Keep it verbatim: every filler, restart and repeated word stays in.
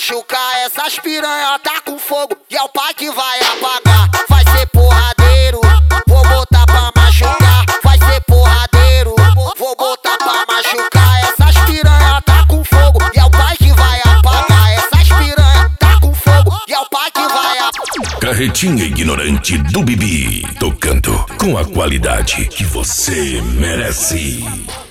machucar. Essas piranha tá com fogo e é o pai que vai apagar. Vai ser porradeiro, vou botar pra machucar. Vai ser porradeiro, vou botar pra machucar. Essas piranha tá com fogo e é o pai que vai apagar. Essas piranha tá com fogo e é o pai que vai apagar. Carretinha ignorante do Bibi, tocando com a qualidade que você merece.